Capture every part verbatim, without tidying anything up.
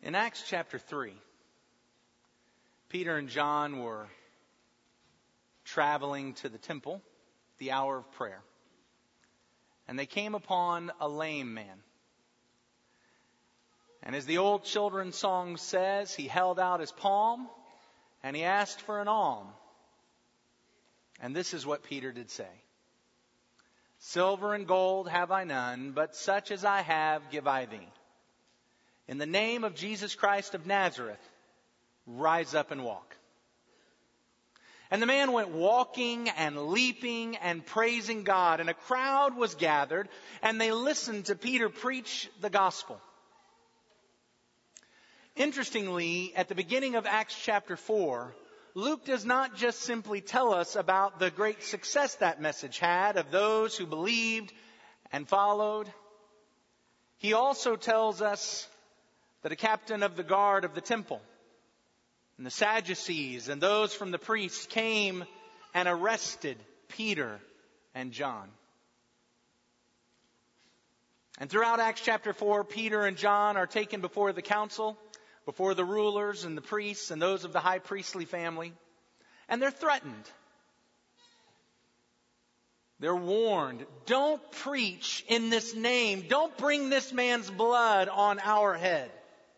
In Acts chapter three, Peter and John were traveling to the temple, the hour of prayer. And they came upon a lame man. And as the old children's song says, he held out his palm and he asked for an alm. And this is what Peter did say. Silver and gold have I none, but such as I have give I thee. In the name of Jesus Christ of Nazareth, rise up and walk. And the man went walking and leaping and praising God. And a crowd was gathered, and they listened to Peter preach the gospel. Interestingly, at the beginning of Acts chapter four, Luke does not just simply tell us about the great success that message had of those who believed and followed. He also tells us that a captain of the guard of the temple and the Sadducees and those from the priests came and arrested Peter and John. And throughout Acts chapter four, Peter and John are taken before the council, before the rulers and the priests and those of the high priestly family, and they're threatened. They're warned, don't preach in this name. Don't bring this man's blood on our head.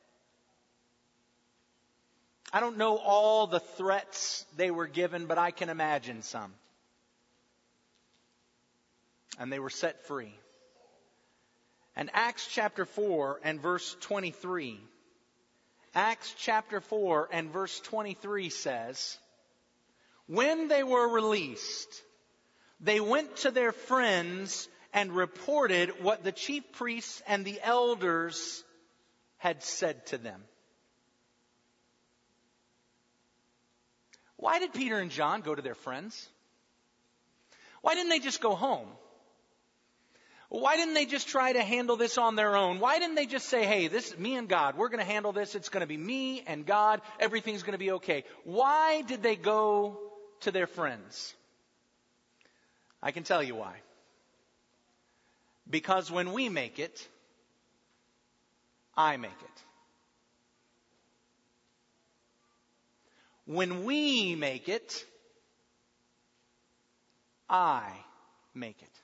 I don't know all the threats they were given, but I can imagine some. And they were set free. And Acts chapter four and verse twenty-three. Acts chapter four and verse twenty-three says, when they were released, they went to their friends and reported what the chief priests and the elders had said to them. Why did Peter and John go to their friends? Why didn't they just go home? Why didn't they just try to handle this on their own? Why didn't they just say, hey, this is me and God. We're going to handle this. It's going to be me and God. Everything's going to be okay. Why did they go to their friends? I can tell you why. Because when we make it, I make it. When we make it, I make it.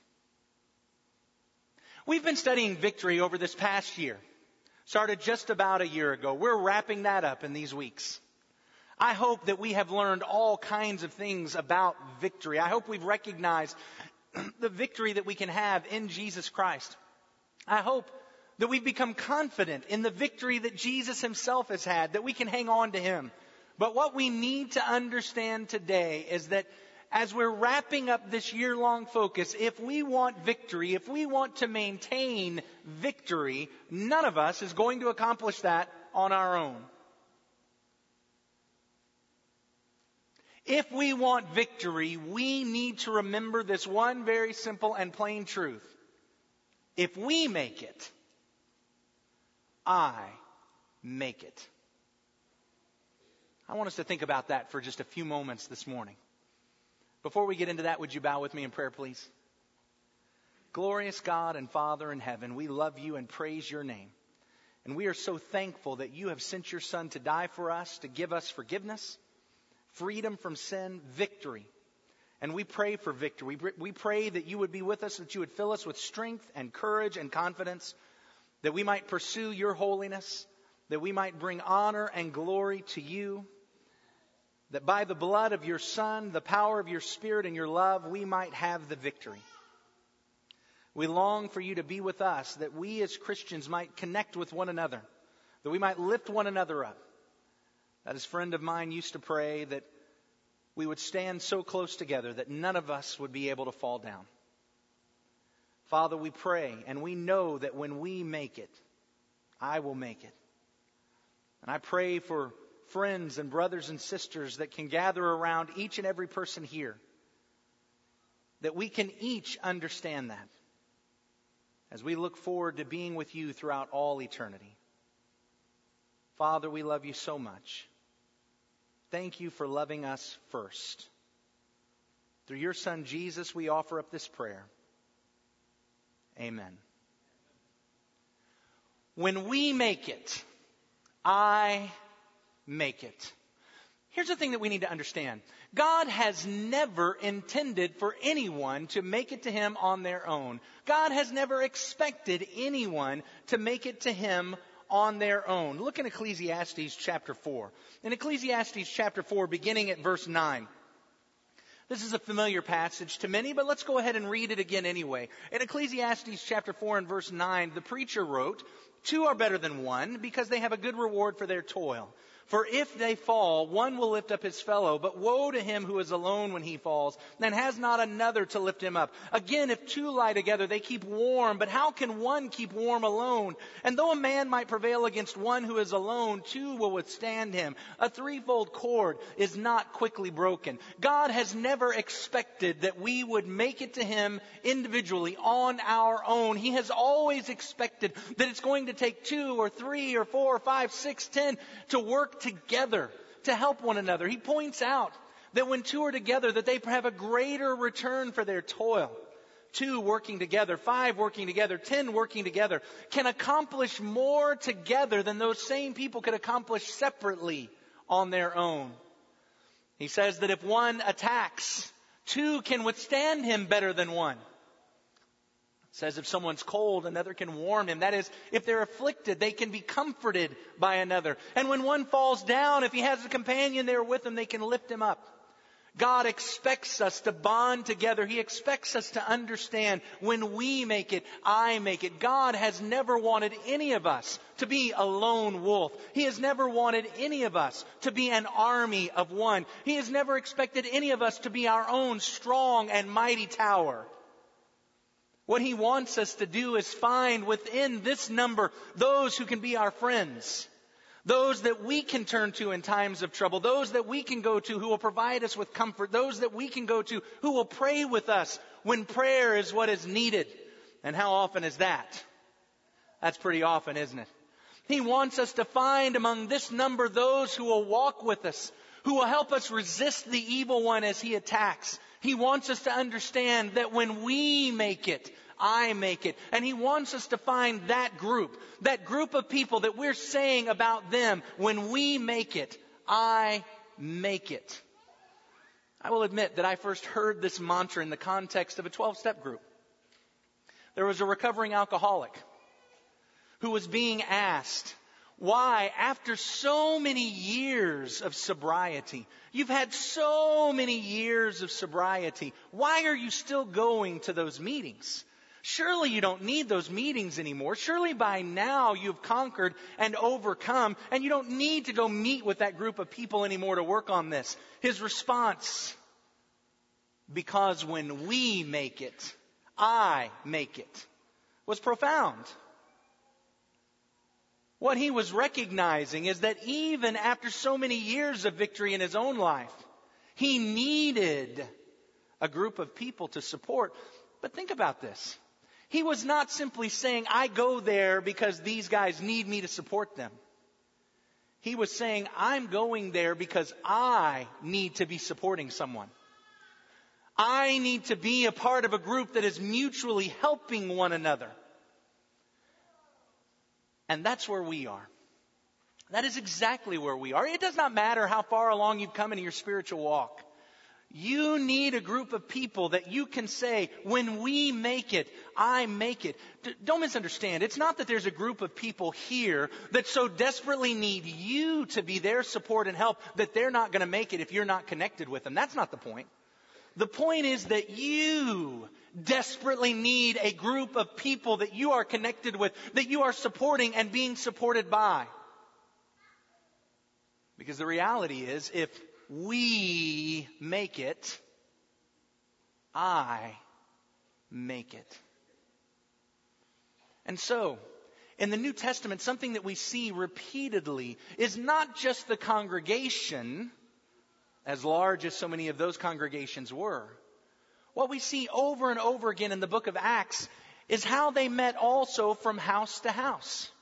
We've been studying victory over this past year. Started just about a year ago. We're wrapping that up in these weeks. I hope that we have learned all kinds of things about victory. I hope we've recognized the victory that we can have in Jesus Christ. I hope that we've become confident in the victory that Jesus himself has had, that we can hang on to him. But what we need to understand today is that as we're wrapping up this year-long focus, if we want victory, if we want to maintain victory, none of us is going to accomplish that on our own. If we want victory, we need to remember this one very simple and plain truth. If we make it, I make it. I want us to think about that for just a few moments this morning. Before we get into that, would you bow with me in prayer, please? Glorious God and Father in heaven, we love you and praise your name. And we are so thankful that you have sent your Son to die for us, to give us forgiveness, freedom from sin, victory. And we pray for victory. We pray that you would be with us, that you would fill us with strength and courage and confidence, that we might pursue your holiness, that we might bring honor and glory to you, that by the blood of your Son, the power of your Spirit and your love, we might have the victory. We long for you to be with us, that we as Christians might connect with one another, that we might lift one another up. That as a friend of mine used to pray, that we would stand so close together that none of us would be able to fall down. Father, we pray, and we know that when we make it, I will make it. And I pray for friends and brothers and sisters that can gather around each and every person here, that we can each understand that as we look forward to being with you throughout all eternity. Father, we love you so much. Thank you for loving us first. Through your Son, Jesus, we offer up this prayer. Amen. When we make it, I make it. Here's the thing that we need to understand. God has never intended for anyone to make it to Him on their own. God has never expected anyone to make it to Him on their own. Look in Ecclesiastes chapter four. In Ecclesiastes chapter four, beginning at verse nine. This is a familiar passage to many, but let's go ahead and read it again anyway. In Ecclesiastes chapter four and verse nine, the preacher wrote, "Two are better than one, because they have a good reward for their toil. For if they fall, one will lift up his fellow. But woe to him who is alone when he falls, and has not another to lift him up. Again, if two lie together, they keep warm. But how can one keep warm alone? And though a man might prevail against one who is alone, two will withstand him. A threefold cord is not quickly broken." God has never expected that we would make it to Him individually on our own. He has always expected that it's going to take two or three or four or five, six, ten to work together to help one another. He points out that when two are together, that they have a greater return for their toil. Two working together, five working together, ten working together can accomplish more together than those same people could accomplish separately on their own. He says that if one attacks, two can withstand him better than one. Says if someone's cold, another can warm him. That is, if they're afflicted, they can be comforted by another. And when one falls down, if he has a companion there with him, they can lift him up. God expects us to bond together. He expects us to understand when we make it, I make it. God has never wanted any of us to be a lone wolf. He has never wanted any of us to be an army of one. He has never expected any of us to be our own strong and mighty tower. What He wants us to do is find within this number those who can be our friends, those that we can turn to in times of trouble, those that we can go to who will provide us with comfort, those that we can go to who will pray with us when prayer is what is needed. And how often is that? That's pretty often, isn't it? He wants us to find among this number those who will walk with us, who will help us resist the evil one as he attacks. He wants us to understand that when we make it, I make it. And He wants us to find that group, that group of people that we're saying about them, when we make it, I make it. I will admit that I first heard this mantra in the context of a twelve-step group. There was a recovering alcoholic who was being asked, why, after so many years of sobriety, you've had so many years of sobriety, why are you still going to those meetings? Surely you don't need those meetings anymore. Surely by now you've conquered and overcome, and you don't need to go meet with that group of people anymore to work on this. His response, because when we make it, I make it, was profound. What he was recognizing is that even after so many years of victory in his own life, he needed a group of people to support. But think about this. He was not simply saying, I go there because these guys need me to support them. He was saying, I'm going there because I need to be supporting someone. I need to be a part of a group that is mutually helping one another. And that's where we are. That is exactly where we are. It does not matter how far along you've come in your spiritual walk. You need a group of people that you can say, when we make it, I make it. D- don't misunderstand. It's not that there's a group of people here that so desperately need you to be their support and help that they're not going to make it if you're not connected with them. That's not the point. The point is that you desperately need a group of people that you are connected with, that you are supporting and being supported by. Because the reality is, if we make it, I make it. And so, in the New Testament, something that we see repeatedly is not just the congregation, as large as so many of those congregations were. What we see over and over again in the book of Acts is how they met also from house to house.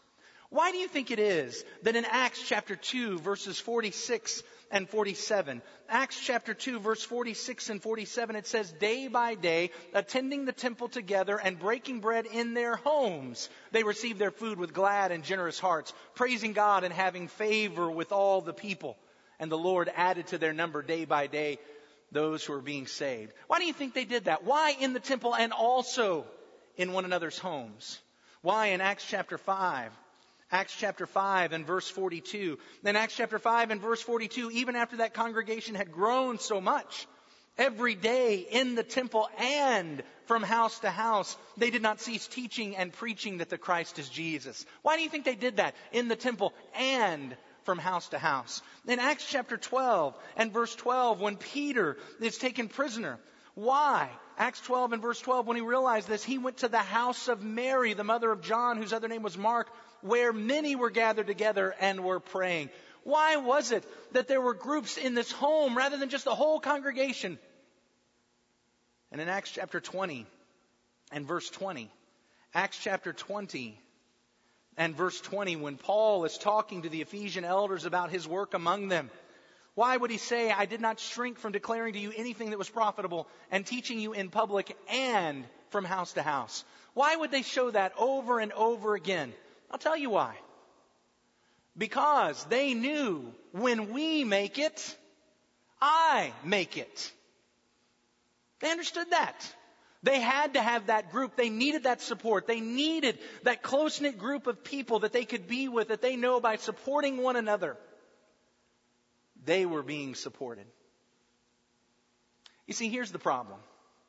Why do you think it is that in Acts chapter two, verses forty-six and forty-seven, Acts chapter two, verse forty-six and forty-seven, it says, day by day, attending the temple together and breaking bread in their homes, they received their food with glad and generous hearts, praising God and having favor with all the people. And the Lord added to their number day by day those who were being saved. Why do you think they did that? Why in the temple and also in one another's homes? Why in Acts chapter five? Acts chapter five and verse forty-two. Then Acts chapter five and verse forty-two, even after that congregation had grown so much, every day in the temple and from house to house, they did not cease teaching and preaching that the Christ is Jesus. Why do you think they did that? In the temple and from house to house. In Acts chapter twelve and verse twelve, when Peter is taken prisoner, why? Acts twelve and verse twelve, when he realized this, he went to the house of Mary, the mother of John, whose other name was Mark, where many were gathered together and were praying. Why was it that there were groups in this home rather than just the whole congregation? And in Acts chapter twenty and verse twenty, Acts chapter twenty and verse twenty, when Paul is talking to the Ephesian elders about his work among them, why would he say, I did not shrink from declaring to you anything that was profitable and teaching you in public and from house to house? Why would they show that over and over again? I'll tell you why. Because they knew when we make it, I make it. They understood that. They had to have that group. They needed that support. They needed that close-knit group of people that they could be with, that they know by supporting one another, they were being supported. You see, here's the problem.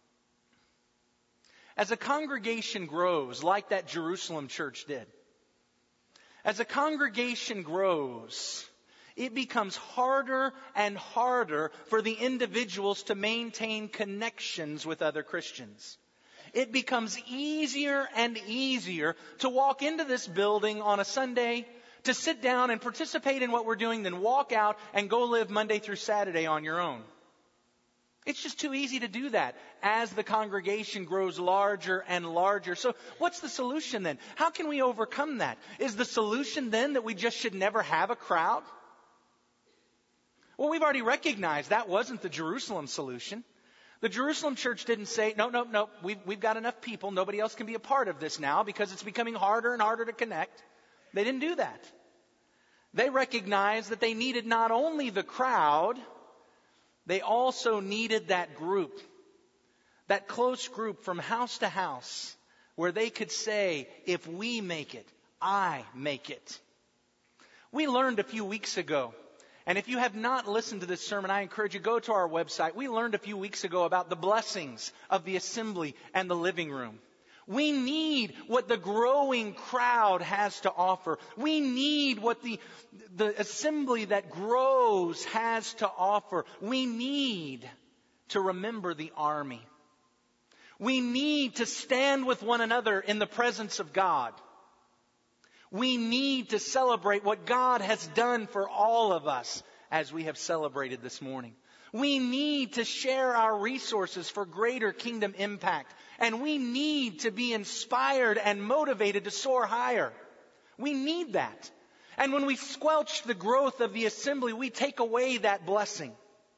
As a congregation grows, like that Jerusalem church did, as a congregation grows, it becomes harder and harder for the individuals to maintain connections with other Christians. It becomes easier and easier to walk into this building on a Sunday, to sit down and participate in what we're doing, then walk out and go live Monday through Saturday on your own. It's just too easy to do that as the congregation grows larger and larger. So what's the solution then? How can we overcome that? Is the solution then that we just should never have a crowd? Well, we've already recognized that wasn't the Jerusalem solution. The Jerusalem church didn't say, no, no, no, we've, we've got enough people. Nobody else can be a part of this now because it's becoming harder and harder to connect. They didn't do that. They recognized that they needed not only the crowd, they also needed that group, that close group from house to house where they could say, if we make it, I make it. We learned a few weeks ago, and if you have not listened to this sermon, I encourage you to go to our website. We learned a few weeks ago about the blessings of the assembly and the living room. We need what the growing crowd has to offer. We need what the, the assembly that grows has to offer. We need to remember the army. We need to stand with one another in the presence of God. We need to celebrate what God has done for all of us as we have celebrated this morning. We need to share our resources for greater kingdom impact. And we need to be inspired and motivated to soar higher. We need that. And when we squelch the growth of the assembly, we take away that blessing.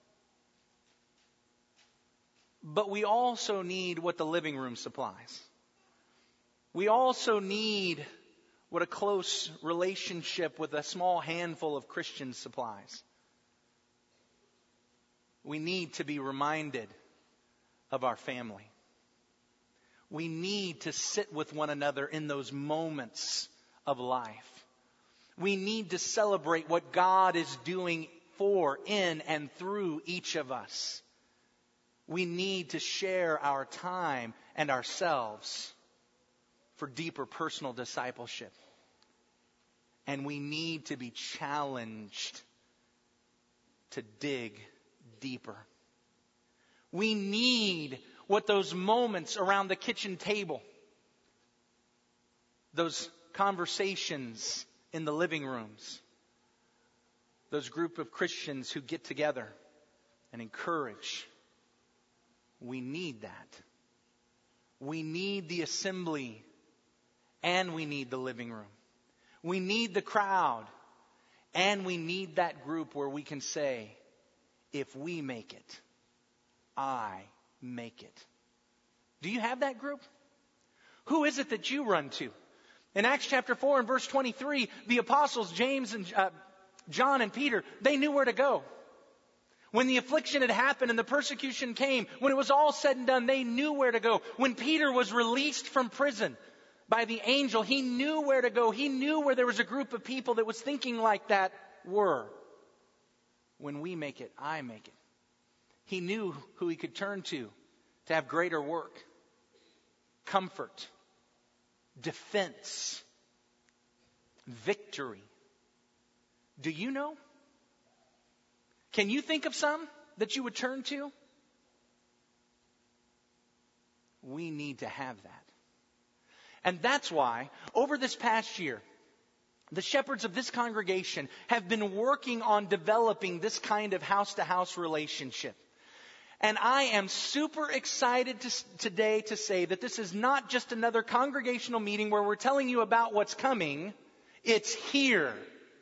But we also need what the living room supplies. We also need what a close relationship with a small handful of Christians supplies. We need to be reminded of our family. We need to sit with one another in those moments of life. We need to celebrate what God is doing for, in, and through each of us. We need to share our time and ourselves for deeper personal discipleship. And we need to be challenged to dig deeper. We need what those moments around the kitchen table, those conversations in the living rooms, those group of Christians who get together and encourage. We need that. We need the assembly and we need the living room. We need the crowd. And we need that group where we can say, if we make it, I make it. Do you have that group? Who is it that you run to? In Acts chapter four and verse twenty-three, the apostles, James and uh, John and Peter, they knew where to go. When the affliction had happened and the persecution came, when it was all said and done, they knew where to go. When Peter was released from prison by the angel, he knew where to go. He knew where there was a group of people that was thinking like that were. When we make it, I make it. He knew who he could turn to to have greater work, comfort, defense, victory. Do you know? Can you think of some that you would turn to? We need to have that. And that's why, over this past year, the shepherds of this congregation have been working on developing this kind of house-to-house relationship. And I am super excited to, today to say that this is not just another congregational meeting where we're telling you about what's coming. It's here.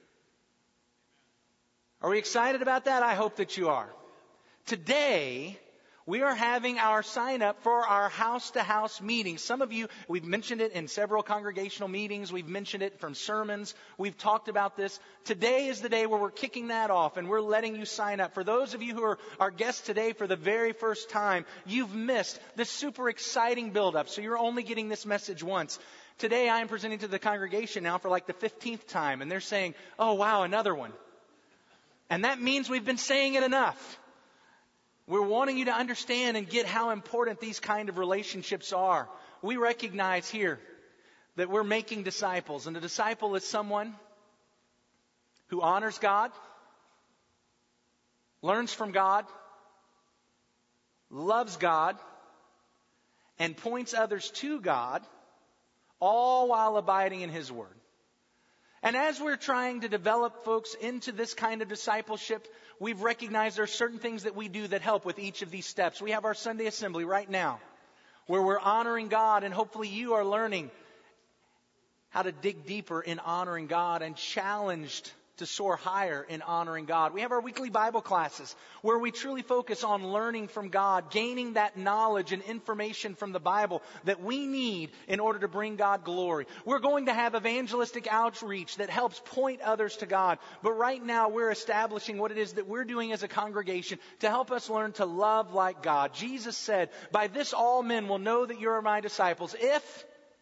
Are we excited about that? I hope that you are. Today, we are having our sign up for our house-to-house meetings. Some of you, we've mentioned it in several congregational meetings. We've mentioned it from sermons. We've talked about this. Today is the day where we're kicking that off and we're letting you sign up. For those of you who are our guests today for the very first time, you've missed this super exciting build-up. So you're only getting this message once. Today I am presenting to the congregation now for like the fifteenth time. And they're saying, oh wow, another one. And that means we've been saying it enough. We're wanting you to understand and get how important these kind of relationships are. We recognize here that we're making disciples. And a disciple is someone who honors God, learns from God, loves God, and points others to God, all while abiding in His Word. And as we're trying to develop folks into this kind of discipleship, we've recognized there are certain things that we do that help with each of these steps. We have our Sunday assembly right now where we're honoring God, and hopefully you are learning how to dig deeper in honoring God and challenged to soar higher in honoring God. We have our weekly Bible classes where we truly focus on learning from God, gaining that knowledge and information from the Bible that we need in order to bring God glory. We're going to have evangelistic outreach that helps point others to God. But right now we're establishing what it is that we're doing as a congregation to help us learn to love like God. Jesus said, by this all men will know that you are my disciples if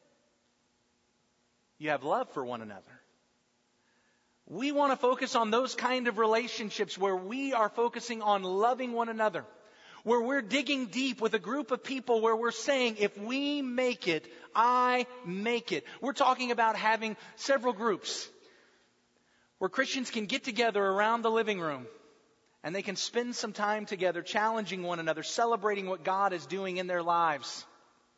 you have love for one another. We want to focus on those kind of relationships where we are focusing on loving one another, where we're digging deep with a group of people where we're saying, if we make it, I make it. We're talking about having several groups where Christians can get together around the living room and they can spend some time together challenging one another, celebrating what God is doing in their lives,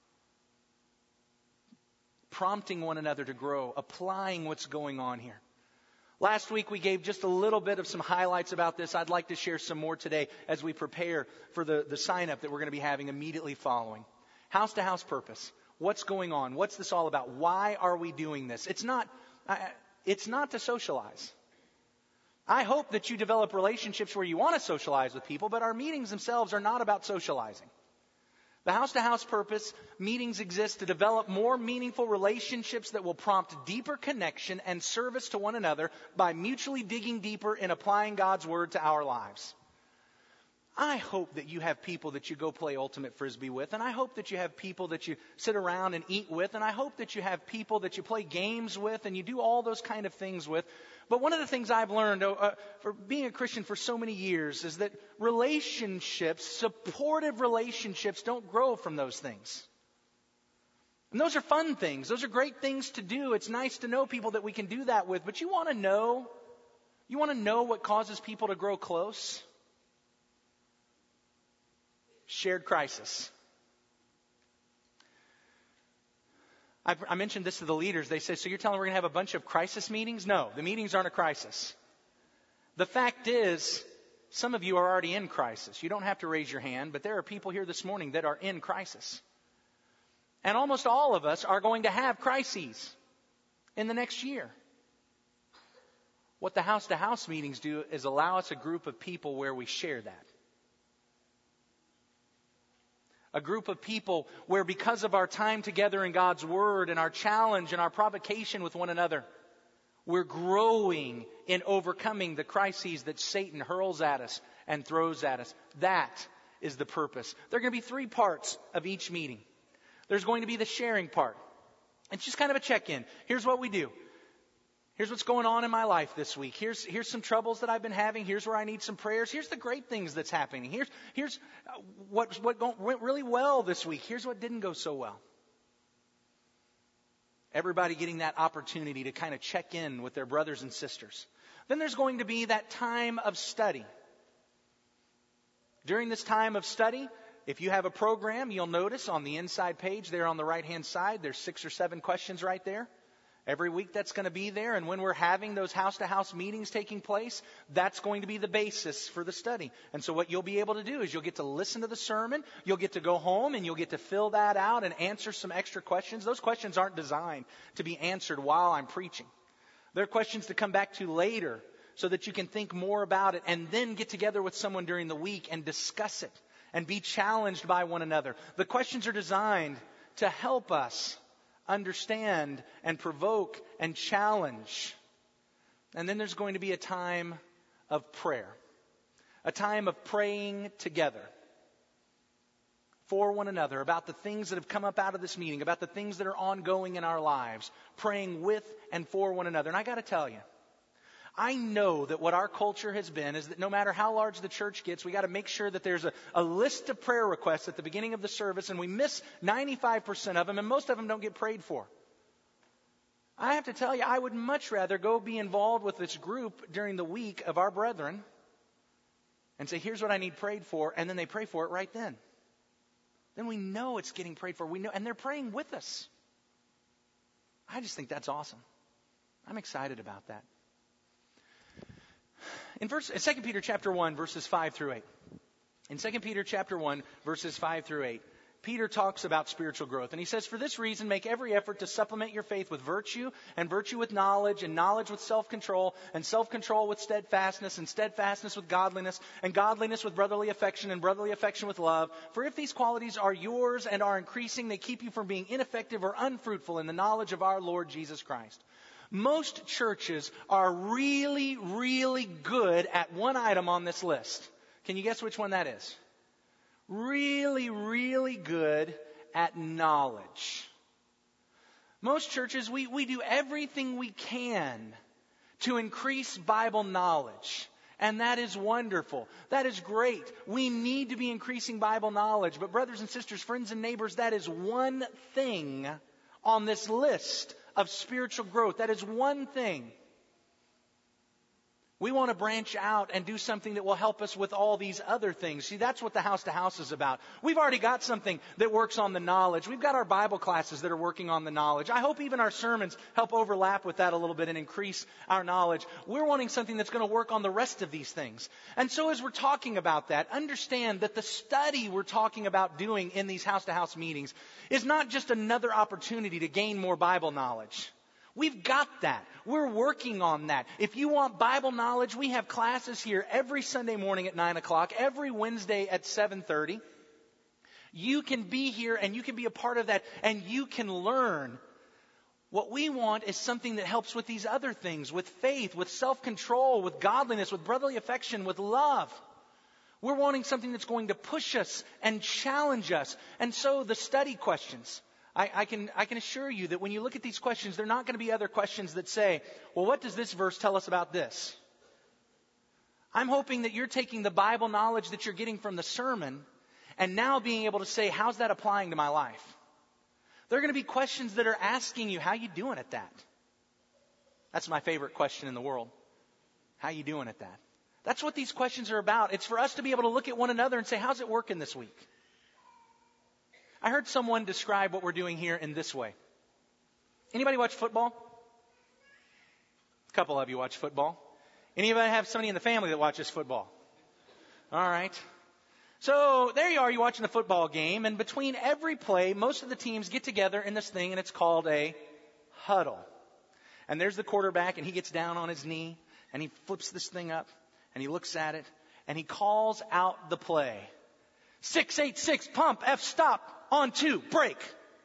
prompting one another to grow, applying what's going on here. Last week we gave just a little bit of some highlights about this. I'd like to share some more today as we prepare for the, the sign-up that we're going to be having immediately following. House-to-house purpose. What's going on? What's this all about? Why are we doing this? It's not, it's not to socialize. I hope that you develop relationships where you want to socialize with people, but our meetings themselves are not about socializing. The house-to-house purpose meetings exist to develop more meaningful relationships that will prompt deeper connection and service to one another by mutually digging deeper and applying God's Word to our lives. I hope that you have people that you go play Ultimate Frisbee with, and I hope that you have people that you sit around and eat with, and I hope that you have people that you play games with and you do all those kind of things with. But one of the things I've learned uh, for being a Christian for so many years is that relationships, supportive relationships, don't grow from those things. And those are fun things. Those are great things to do. It's nice to know people that we can do that with. But you want to know, you want to know what causes people to grow close? Shared crisis. I, I mentioned this to the leaders. They said, so you're telling me we're going to have a bunch of crisis meetings? No, the meetings aren't a crisis. The fact is, some of you are already in crisis. You don't have to raise your hand, but there are people here this morning that are in crisis. And almost all of us are going to have crises in the next year. What the house-to-house meetings do is allow us a group of people where we share that. A group of people where, because of our time together in God's Word and our challenge and our provocation with one another, we're growing in overcoming the crises that Satan hurls at us and throws at us. That is the purpose. There are going to be three parts of each meeting. There's going to be the sharing part. It's just kind of a check-in. Here's what we do. Here's what's going on in my life this week. Here's here's some troubles that I've been having. Here's where I need some prayers. Here's the great things that's happening. Here's here's what what go, went really well this week. Here's what didn't go so well. Everybody getting that opportunity to kind of check in with their brothers and sisters. Then there's going to be that time of study. During this time of study, if you have a program, you'll notice on the inside page there on the right-hand side, there's six or seven questions right there. Every week that's going to be there. And when we're having those house-to-house meetings taking place, that's going to be the basis for the study. And so what you'll be able to do is you'll get to listen to the sermon. You'll get to go home and you'll get to fill that out and answer some extra questions. Those questions aren't designed to be answered while I'm preaching. They're questions to come back to later so that you can think more about it and then get together with someone during the week and discuss it and be challenged by one another. The questions are designed to help us understand and provoke and challenge. And then there's going to be a time of prayer. A time of praying together for one another about the things that have come up out of this meeting, about the things that are ongoing in our lives, praying with and for one another. And I got to tell you, I know that what our culture has been is that no matter how large the church gets, we got to make sure that there's a, a list of prayer requests at the beginning of the service, and we miss ninety-five percent of them, and most of them don't get prayed for. I have to tell you, I would much rather go be involved with this group during the week of our brethren and say, here's what I need prayed for, and then they pray for it right then. Then we know it's getting prayed for. We know, and they're praying with us. I just think that's awesome. I'm excited about that. In verse, in Second Peter chapter one, verses five through eight. In Second Peter chapter one, verses five through eight, Peter talks about spiritual growth. And he says, for this reason, make every effort to supplement your faith with virtue, and virtue with knowledge, and knowledge with self-control, and self-control with steadfastness, and steadfastness with godliness, and godliness with brotherly affection, and brotherly affection with love. For if these qualities are yours and are increasing, they keep you from being ineffective or unfruitful in the knowledge of our Lord Jesus Christ. Most churches are really, really good at one item on this list. Can you guess which one that is? Really, really good at knowledge. Most churches, we, we do everything we can to increase Bible knowledge. And that is wonderful. That is great. We need to be increasing Bible knowledge. But brothers and sisters, friends and neighbors, that is one thing on this list of spiritual growth. That is one thing. We want to branch out and do something that will help us with all these other things. See, that's what the house to house is about. We've already got something that works on the knowledge. We've got our Bible classes that are working on the knowledge. I hope even our sermons help overlap with that a little bit and increase our knowledge. We're wanting something that's going to work on the rest of these things. And so as we're talking about that, understand that the study we're talking about doing in these house to house meetings is not just another opportunity to gain more Bible knowledge. We've got that. We're working on that. If you want Bible knowledge, we have classes here every Sunday morning at nine o'clock, every Wednesday at seven thirty. You can be here and you can be a part of that and you can learn. What we want is something that helps with these other things, with faith, with self-control, with godliness, with brotherly affection, with love. We're wanting something that's going to push us and challenge us. And so the study questions. I, I can I can assure you that when you look at these questions, they're not going to be other questions that say, well, what does this verse tell us about this? I'm hoping that you're taking the Bible knowledge that you're getting from the sermon and now being able to say, how's that applying to my life? There are going to be questions that are asking you, how you doing at that? That's my favorite question in the world. How you doing at that? That's what these questions are about. It's for us to be able to look at one another and say, how's it working this week? I heard someone describe what we're doing here in this way. Anybody watch football? A couple of you watch football. Anybody have somebody in the family that watches football? All right. So there you are, you're watching a football game, and between every play, most of the teams get together in this thing, and it's called a huddle. And there's the quarterback, and he gets down on his knee, And he flips this thing up and he looks at it and he calls out the play. six eight six, pump, F stop, on two, break.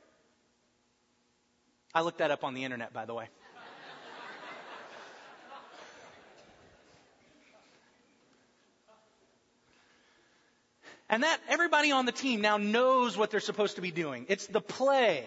I looked that up on the internet, by the way. And that everybody on the team now knows what they're supposed to be doing. It's the play.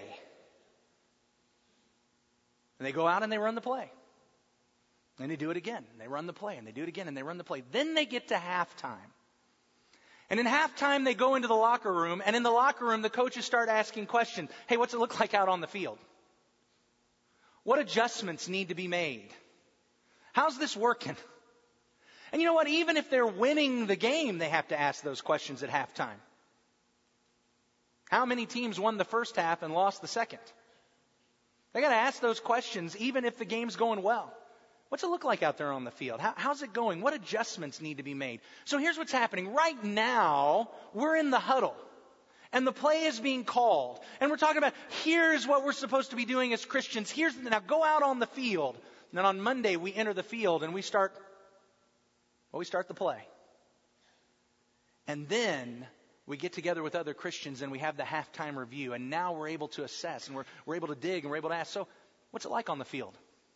And they go out and they run the play. And they do it again. And they run the play. And they do it again. And they run the play. Then they get to halftime. And in halftime, they go into the locker room. And in the locker room, the coaches start asking questions. Hey, what's it look like out on the field? What adjustments need to be made? How's this working? And you know what? Even if they're winning the game, they have to ask those questions at halftime. How many teams won the first half and lost the second? They got to ask those questions even if the game's going well. What's it look like out there on the field? How, how's it going? What adjustments need to be made? So here's what's happening. Right now, we're in the huddle. And the play is being called. And we're talking about, here's what we're supposed to be doing as Christians. Here's now go out on the field. And then on Monday, we enter the field and we start, well, we start the play. And then we get together with other Christians and we have the halftime review. And now we're able to assess and we're, we're able to dig and we're able to ask, so what's it like on the field?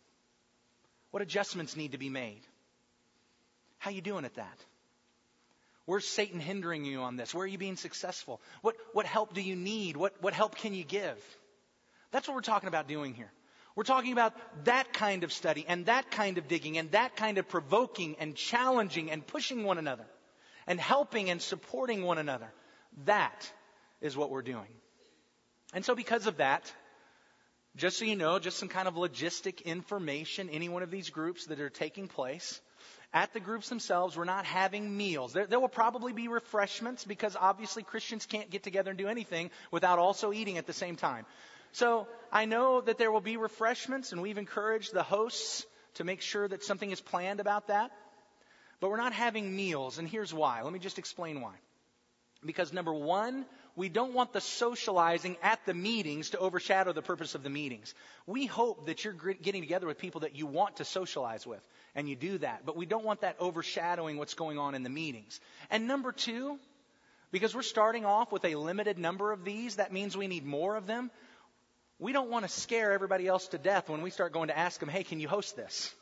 What adjustments need to be made? How you doing at that? Where's Satan hindering you on this? Where are you being successful? What, what help do you need? What, what help can you give? That's what we're talking about doing here. We're talking about that kind of study and that kind of digging and that kind of provoking and challenging and pushing one another and helping and supporting one another. That is what we're doing. And so because of that, just so you know, just some kind of logistic information, any one of these groups that are taking place, at the groups themselves, we're not having meals. There, there will probably be refreshments because obviously Christians can't get together and do anything without also eating at the same time. So I know that there will be refreshments, and we've encouraged the hosts to make sure that something is planned about that. But we're not having meals, and here's why. Let me just explain why. Because number one, we don't want the socializing at the meetings to overshadow the purpose of the meetings. We hope that you're getting together with people that you want to socialize with, and you do that. But we don't want that overshadowing what's going on in the meetings. And number two, because we're starting off with a limited number of these, that means we need more of them. We don't want to scare everybody else to death when we start going to ask them, hey, can you host this?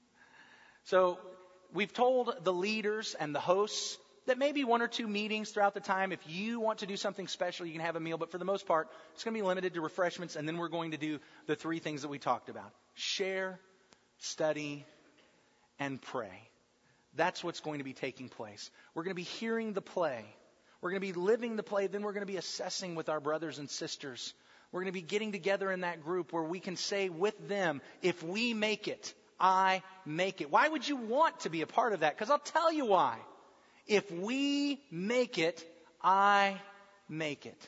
So we've told the leaders and the hosts that maybe one or two meetings throughout the time, if you want to do something special, you can have a meal. But for the most part, it's going to be limited to refreshments. And then we're going to do the three things that we talked about. Share, study, and pray. That's what's going to be taking place. We're going to be hearing the play. We're going to be living the play. Then we're going to be assessing with our brothers and sisters. We're going to be getting together in that group where we can say with them, if we make it, I make it. Why would you want to be a part of that? Because I'll tell you why. If we make it, I make it.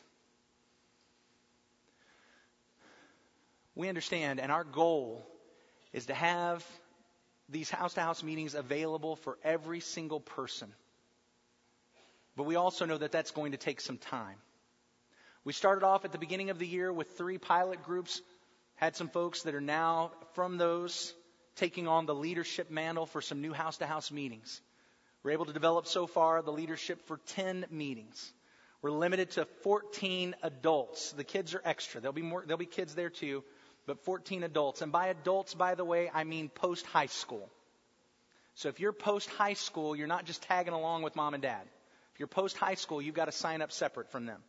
We understand, and our goal is to have these house-to-house meetings available for every single person. But we also know that that's going to take some time. We started off at the beginning of the year with three pilot groups, had some folks that are now from those taking on the leadership mantle for some new house-to-house meetings. We're able to develop so far the leadership for ten meetings. We're limited to fourteen adults. The kids are extra. There'll be more. There'll be kids there too, but fourteen adults. And by adults, by the way, I mean post-high school. So if you're post-high school, you're not just tagging along with mom and dad. If you're post-high school, you've got to sign up separate from them.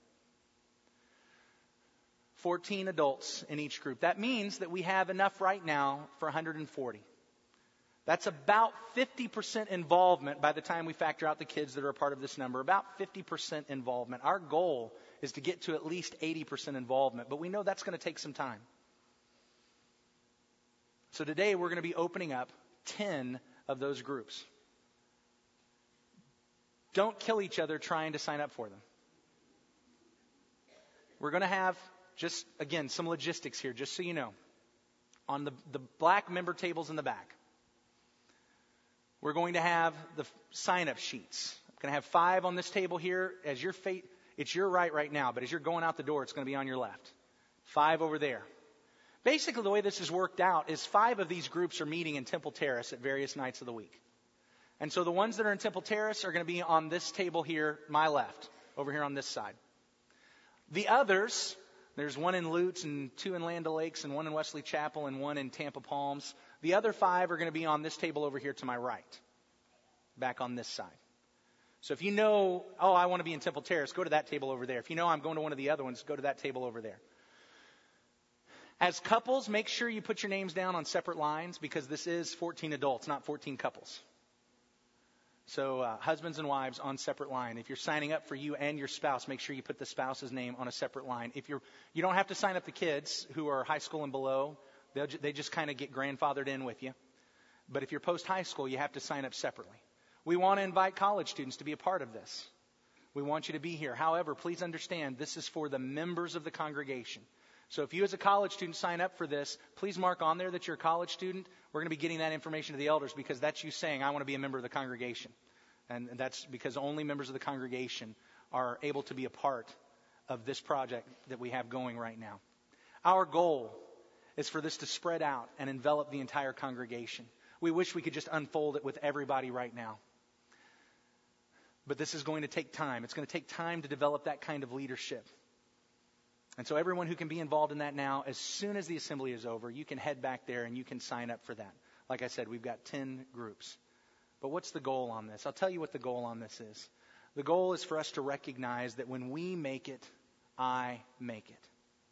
fourteen adults in each group. That means that we have enough right now for one hundred forty. That's about fifty percent involvement by the time we factor out the kids that are a part of this number. About fifty percent involvement. Our goal is to get to at least eighty percent involvement, but we know that's going to take some time. So today we're going to be opening up ten of those groups. Don't kill each other trying to sign up for them. We're going to have, just again, some logistics here, just so you know. On the, the black member tables in the back, we're going to have the sign-up sheets. I'm going to have five on this table here. As your fate, it's your right right now, but as you're going out the door, it's going to be on your left. Five over there. Basically, the way this has worked out is five of these groups are meeting in Temple Terrace at various nights of the week. And so the ones that are in Temple Terrace are going to be on this table here, my left, over here on this side. The others, there's one in Lutz and two in Land O'Lakes and one in Wesley Chapel and one in Tampa Palms. The other five are going to be on this table over here to my right, back on this side. So if you know, oh, I want to be in Temple Terrace, go to that table over there. If you know I'm going to one of the other ones, go to that table over there. As couples, make sure you put your names down on separate lines because this is fourteen adults, not fourteen couples. So uh, husbands and wives on separate line. If you're signing up for you and your spouse, make sure you put the spouse's name on a separate line. If you're, you don't have to sign up the kids who are high school and below. They'll, they just kind of get grandfathered in with you. But if you're post-high school, you have to sign up separately. We want to invite college students to be a part of this. We want you to be here. However, please understand, this is for the members of the congregation. So if you as a college student sign up for this, please mark on there that you're a college student. We're going to be getting that information to the elders because that's you saying, I want to be a member of the congregation. And that's because only members of the congregation are able to be a part of this project that we have going right now. Our goal is for this to spread out and envelop the entire congregation. We wish we could just unfold it with everybody right now. But this is going to take time. It's going to take time to develop that kind of leadership. And so everyone who can be involved in that now, as soon as the assembly is over, you can head back there and you can sign up for that. Like I said, we've got ten groups. But what's the goal on this? I'll tell you what the goal on this is. The goal is for us to recognize that when we make it, I make it.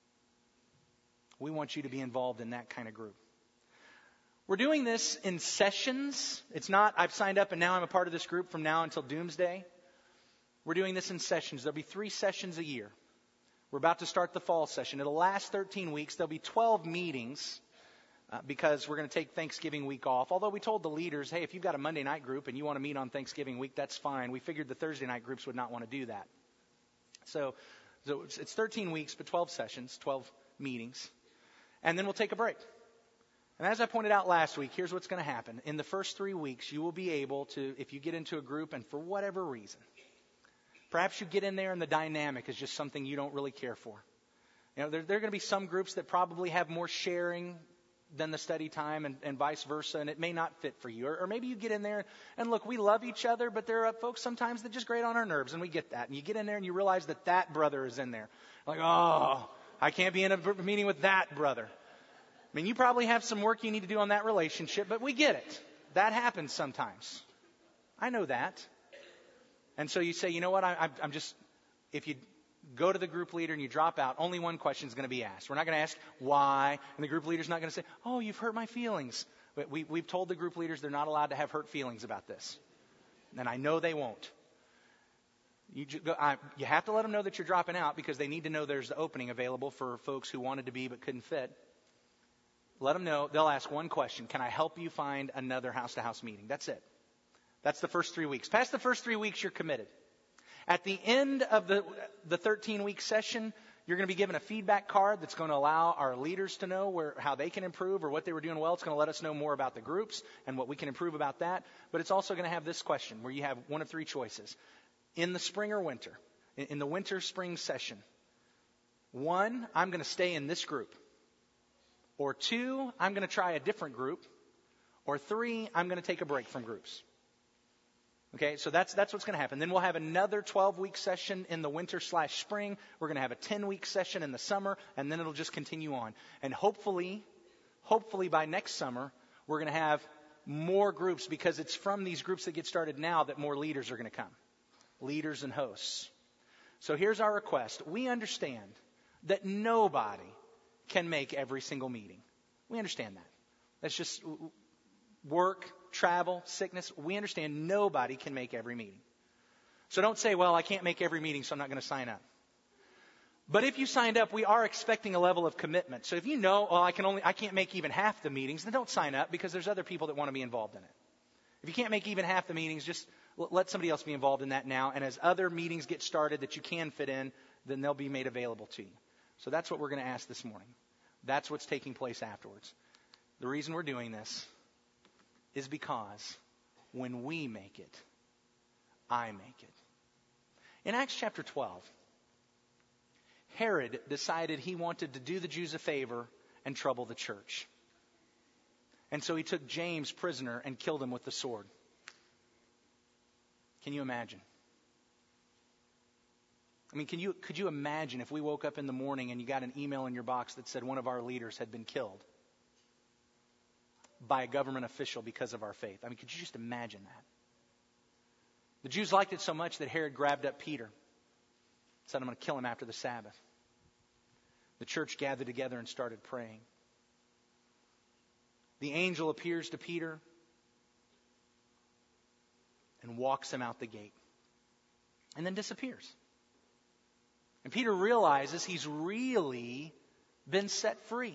We want you to be involved in that kind of group. We're doing this in sessions. It's not, I've signed up and now I'm a part of this group from now until doomsday. We're doing this in sessions. There'll be three sessions a year. We're about to start the fall session. It'll last thirteen weeks. There'll be twelve meetings uh, because we're going to take Thanksgiving week off. Although we told the leaders, hey, if you've got a Monday night group and you want to meet on Thanksgiving week, that's fine. We figured the Thursday night groups would not want to do that. So, so it's, it's thirteen weeks, but twelve sessions, twelve meetings. And then we'll take a break. And as I pointed out last week, here's what's going to happen. In the first three weeks, you will be able to, if you get into a group and for whatever reason, perhaps you get in there and the dynamic is just something you don't really care for. You know, there, there are going to be some groups that probably have more sharing than the study time and, and vice versa, and it may not fit for you. Or, or maybe you get in there and look, we love each other, but there are folks sometimes that just grate on our nerves, and we get that. And you get in there and you realize that that brother is in there. Like, oh, I can't be in a meeting with that brother. I mean, you probably have some work you need to do on that relationship, but we get it. That happens sometimes. I know that. And so you say, you know what, I, I'm just, if you go to the group leader and you drop out, only one question is going to be asked. We're not going to ask why, and the group leader's not going to say, oh, you've hurt my feelings. But we, we've told the group leaders they're not allowed to have hurt feelings about this. And I know they won't. You, go, I, you have to let them know that you're dropping out because they need to know there's the opening available for folks who wanted to be but couldn't fit. Let them know. They'll ask one question. Can I help you find another house-to-house meeting? That's it. That's the first three weeks. Past the first three weeks, you're committed. At the end of the the thirteen-week session, you're going to be given a feedback card that's going to allow our leaders to know where how they can improve or what they were doing well. It's going to let us know more about the groups and what we can improve about that. But it's also going to have this question where you have one of three choices. In the spring or winter, in the winter-spring session, one, I'm going to stay in this group. Or two, I'm going to try a different group. Or three, I'm going to take a break from groups. Okay, so that's that's what's going to happen. Then we'll have another twelve-week session in the winter slash spring. We're going to have a ten-week session in the summer, and then it'll just continue on. And hopefully, hopefully by next summer, we're going to have more groups because it's from these groups that get started now that more leaders are going to come. Leaders and hosts. So here's our request. We understand that nobody can make every single meeting. We understand that. That's just work, travel, sickness. We understand nobody can make every meeting. So don't say, well, I can't make every meeting, so I'm not going to sign up. But if you signed up, we are expecting a level of commitment. So if you know, well, I can only, I can't make even half the meetings, then don't sign up because there's other people that want to be involved in it. If you can't make even half the meetings, just let somebody else be involved in that now. And as other meetings get started that you can fit in, then they'll be made available to you. So that's what we're going to ask this morning. That's what's taking place afterwards. The reason we're doing this is because when we make it, I make it. In Acts chapter twelve, Herod decided he wanted to do the Jews a favor and trouble the church. And so he took James prisoner and killed him with the sword. Can you imagine? I mean, can you, could you imagine if we woke up in the morning and you got an email in your box that said one of our leaders had been killed by a government official because of our faith? I mean, could you just imagine that? The Jews liked it so much that Herod grabbed up Peter, said, I'm going to kill him after the Sabbath. The church gathered together and started praying. The angel appears to Peter and walks him out the gate and then disappears. And Peter realizes he's really been set free.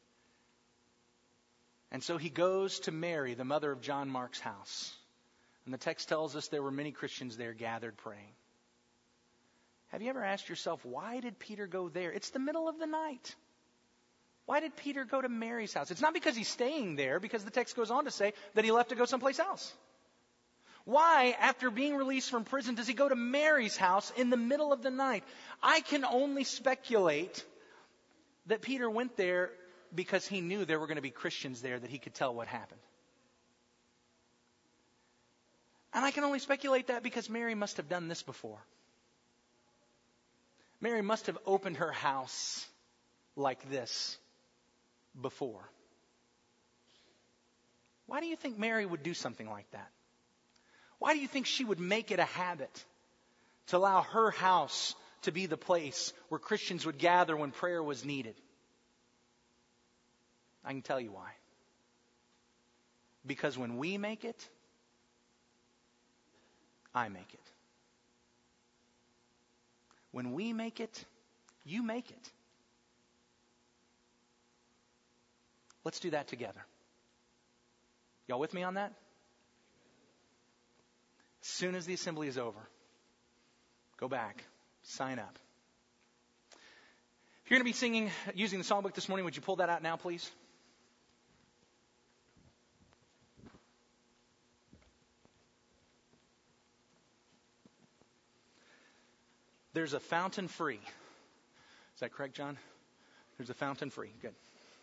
And so he goes to Mary, the mother of John Mark's house. And the text tells us there were many Christians there gathered praying. Have you ever asked yourself, why did Peter go there? It's the middle of the night. Why did Peter go to Mary's house? It's not because he's staying there, because the text goes on to say that he left to go someplace else. Why, after being released from prison, does he go to Mary's house in the middle of the night? I can only speculate that Peter went there because he knew there were going to be Christians there that he could tell what happened. And I can only speculate that because Mary must have done this before. Mary must have opened her house like this before. Why do you think Mary would do something like that? Why do you think she would make it a habit to allow her house to be the place where Christians would gather when prayer was needed? I can tell you why. Because when we make it, I make it. When we make it, you make it. Let's do that together. Y'all with me on that? As soon as the assembly is over, go back, sign up. If you're going to be singing, using the songbook this morning, would you pull that out now, please? There's a fountain free. Is that correct, John? There's a fountain free. Good.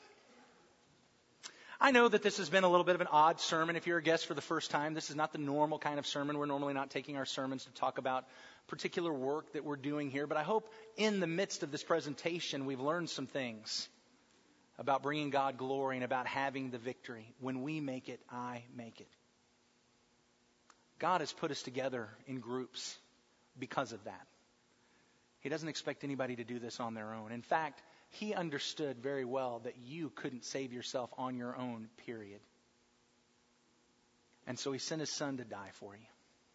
I know that this has been a little bit of an odd sermon. If you're a guest for the first time, this is not the normal kind of sermon. We're normally not taking our sermons to talk about particular work that we're doing here. But I hope in the midst of this presentation, we've learned some things about bringing God glory and about having the victory. When we make it, I make it. God has put us together in groups because of that. He doesn't expect anybody to do this on their own. In fact, He understood very well that you couldn't save yourself on your own, period. And so He sent His Son to die for you.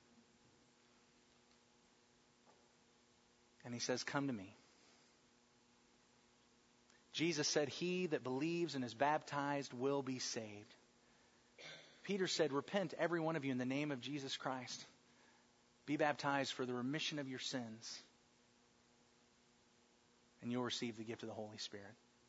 And He says, come to me. Jesus said, he that believes and is baptized will be saved. Peter said, repent, every one of you, in the name of Jesus Christ. Be baptized for the remission of your sins. And you'll receive the gift of the Holy Spirit.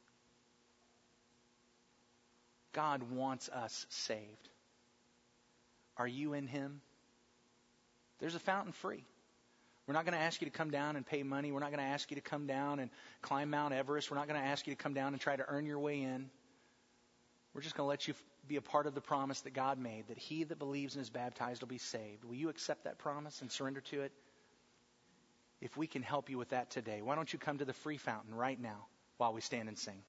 God wants us saved. Are you in Him? There's a fountain free. We're not going to ask you to come down and pay money. We're not going to ask you to come down and climb Mount Everest. We're not going to ask you to come down and try to earn your way in. We're just going to let you be a part of the promise that God made, that he that believes and is baptized will be saved. Will you accept that promise and surrender to it? If we can help you with that today, why don't you come to the free fountain right now while we stand and sing?